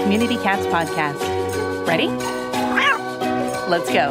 Community Cats Podcast. Ready? Let's go.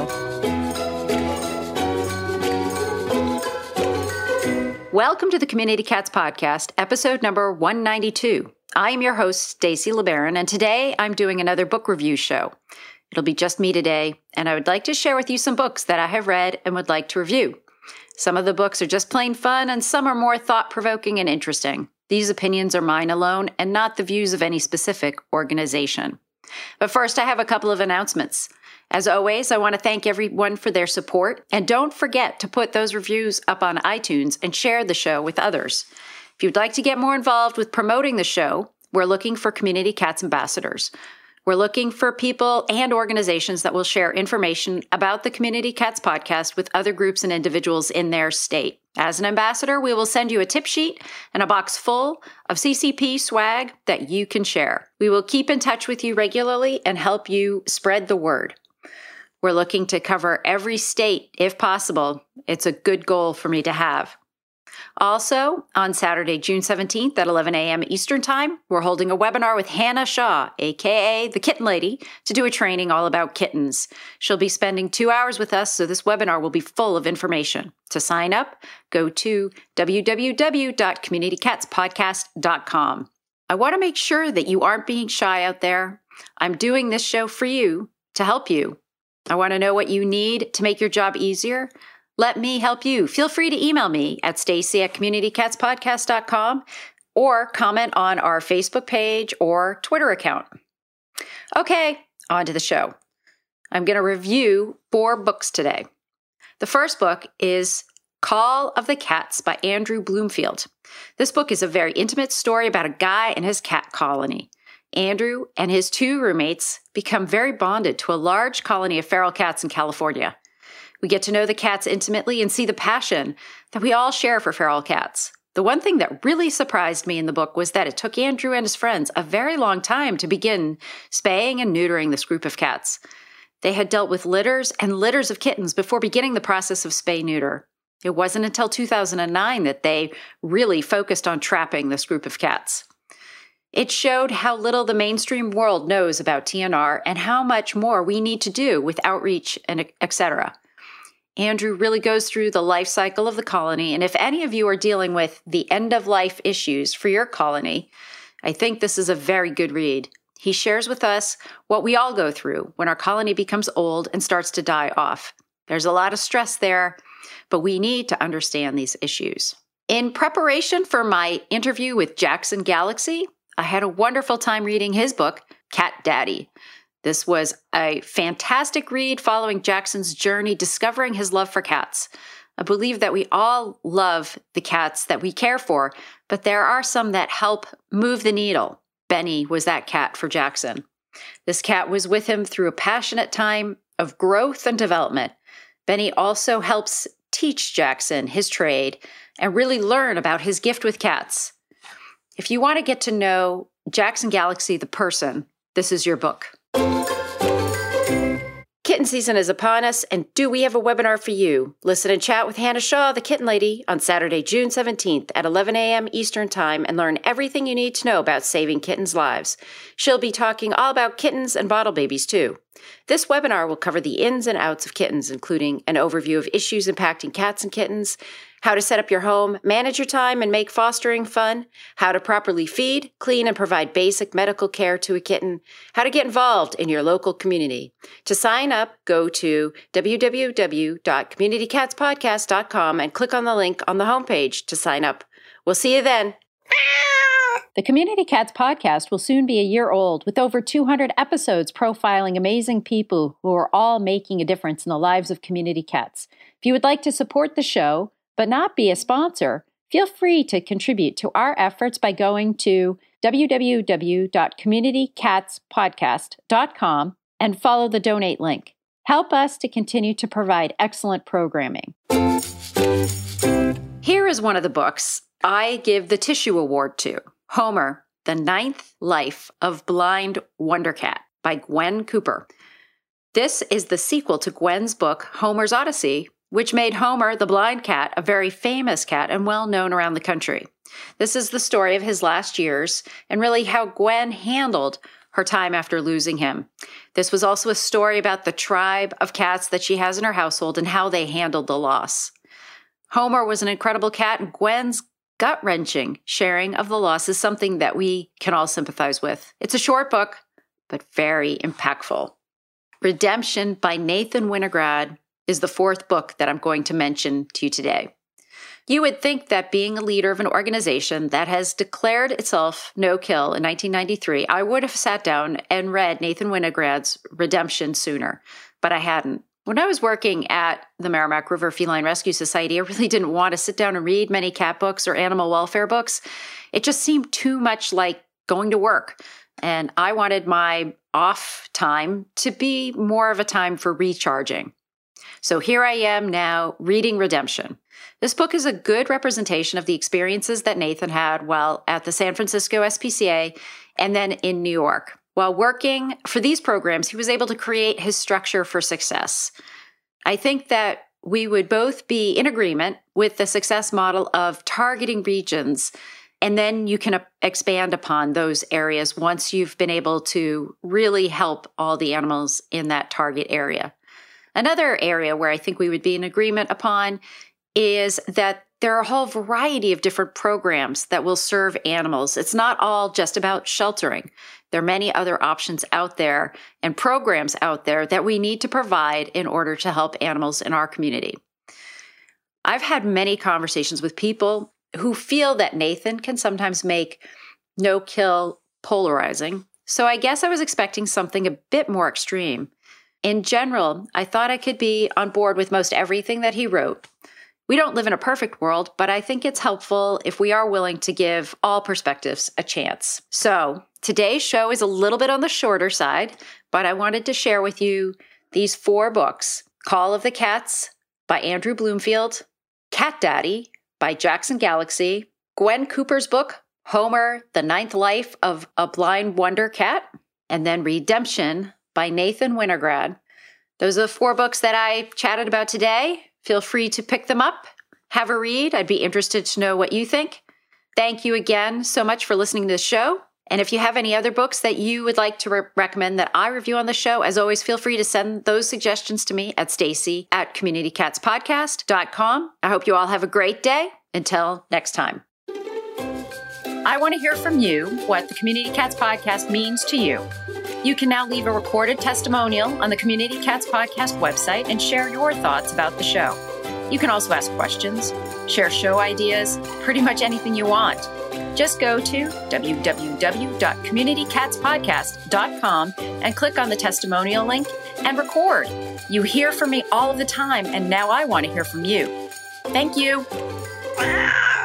Welcome to the Community Cats Podcast, episode number 192. I am your host, Stacy LeBaron, and today I'm doing another book review show. It'll be just me today, and I would like to share with you some books that I have read and would like to review. Some of the books are just plain fun, and some are more thought-provoking and interesting. These opinions are mine alone and not the views of any specific organization. But first, I have a couple of announcements. As always, I want to thank everyone for their support, and don't forget to put those reviews up on iTunes and share the show with others. If you'd like to get more involved with promoting the show, we're looking for Community Cats ambassadors. We're looking for people and organizations that will share information about the Community Cats Podcast with other groups and individuals in their state. As an ambassador, we will send you a tip sheet and a box full of CCP swag that you can share. We will keep in touch with you regularly and help you spread the word. We're looking to cover every state if possible. It's a good goal for me to have. Also, on Saturday, June 17th at 11 a.m. Eastern Time, we're holding a webinar with Hannah Shaw, aka the Kitten Lady, to do a training all about kittens. She'll be spending 2 hours with us, so this webinar will be full of information. To sign up, go to www.communitycatspodcast.com. I want to make sure that you aren't being shy out there. I'm doing this show for you, to help you. I want to know what you need to make your job easier. Let me help you. Feel free to email me at stacy@communitycatspodcast.com or comment on our Facebook page or Twitter account. Okay, on to the show. I'm going to review 4 books today. The first book is Call of the Cats by Andrew Bloomfield. This book is a very intimate story about a guy and his cat colony. Andrew and his 2 roommates become very bonded to a large colony of feral cats in California. We get to know the cats intimately and see the passion that we all share for feral cats. The one thing that really surprised me in the book was that it took Andrew and his friends a very long time to begin spaying and neutering this group of cats. They had dealt with litters and litters of kittens before beginning the process of spay-neuter. It wasn't until 2009 that they really focused on trapping this group of cats. It showed how little the mainstream world knows about TNR and how much more we need to do with outreach and etc. Andrew really goes through the life cycle of the colony, and if any of you are dealing with the end-of-life issues for your colony, I think this is a very good read. He shares with us what we all go through when our colony becomes old and starts to die off. There's a lot of stress there, but we need to understand these issues. In preparation for my interview with Jackson Galaxy, I had a wonderful time reading his book, Cat Daddy. This was a fantastic read following Jackson's journey discovering his love for cats. I believe that we all love the cats that we care for, but there are some that help move the needle. Benny was that cat for Jackson. This cat was with him through a passionate time of growth and development. Benny also helps teach Jackson his trade and really learn about his gift with cats. If you want to get to know Jackson Galaxy, the person, this is your book. Kitten season is upon us, and do we have a webinar for you? Listen and chat with Hannah Shaw, the Kitten Lady, on Saturday, June 17th at 11 a.m. Eastern Time and learn everything you need to know about saving kittens' lives. She'll be talking all about kittens and bottle babies, too. This webinar will cover the ins and outs of kittens, including an overview of issues impacting cats and kittens, how to set up your home, manage your time, and make fostering fun, how to properly feed, clean, and provide basic medical care to a kitten, how to get involved in your local community. To sign up, go to www.communitycatspodcast.com and click on the link on the homepage to sign up. We'll see you then. The Community Cats Podcast will soon be a year old, with over 200 episodes profiling amazing people who are all making a difference in the lives of community cats. If you would like to support the show, but not be a sponsor, feel free to contribute to our efforts by going to www.communitycatspodcast.com and follow the donate link. Help us to continue to provide excellent programming. Here is one of the books I give the Tissue Award to. Homer, The Ninth Life of Blind Wonder Cat by Gwen Cooper. This is the sequel to Gwen's book, Homer's Odyssey, which made Homer the blind cat a very famous cat and well known around the country. This is the story of his last years and really how Gwen handled her time after losing him. This was also a story about the tribe of cats that she has in her household and how they handled the loss. Homer was an incredible cat, and Gwen's gut-wrenching sharing of the loss is something that we can all sympathize with. It's a short book, but very impactful. Redemption by Nathan Winograd is the fourth book that I'm going to mention to you today. You would think that being a leader of an organization that has declared itself no-kill in 1993, I would have sat down and read Nathan Winograd's Redemption sooner, but I hadn't. When I was working at the Merrimack River Feline Rescue Society, I really didn't want to sit down and read many cat books or animal welfare books. It just seemed too much like going to work, and I wanted my off time to be more of a time for recharging. So here I am now reading Redemption. This book is a good representation of the experiences that Nathan had while at the San Francisco SPCA and then in New York. While working for these programs, he was able to create his structure for success. I think that we would both be in agreement with the success model of targeting regions, and then you can expand upon those areas once you've been able to really help all the animals in that target area. Another area where I think we would be in agreement upon is that there are a whole variety of different programs that will serve animals. It's not all just about sheltering. There are many other options out there and programs out there that we need to provide in order to help animals in our community. I've had many conversations with people who feel that Nathan can sometimes make no-kill polarizing, so I guess I was expecting something a bit more extreme. In general, I thought I could be on board with most everything that he wrote. We don't live in a perfect world, but I think it's helpful if we are willing to give all perspectives a chance. So today's show is a little bit on the shorter side, but I wanted to share with you these 4 books: Call of the Cats by Andrew Bloomfield, Cat Daddy by Jackson Galaxy, Gwen Cooper's book, Homer, The Ninth Life of a Blind Wonder Cat, and then Redemption by Nathan Winograd. Those are the 4 books that I chatted about today. Feel free to pick them up, have a read. I'd be interested to know what you think. Thank you again so much for listening to the show. And if you have any other books that you would like to recommend that I review on the show, as always, feel free to send those suggestions to me at Stacy@CommunityCatsPodcast.com. I hope you all have a great day. Until next time. I want to hear from you what the Community Cats Podcast means to you. You can now leave a recorded testimonial on the Community Cats Podcast website and share your thoughts about the show. You can also ask questions, share show ideas, pretty much anything you want. Just go to www.communitycatspodcast.com and click on the testimonial link and record. You hear from me all of the time, and now I want to hear from you. Thank you.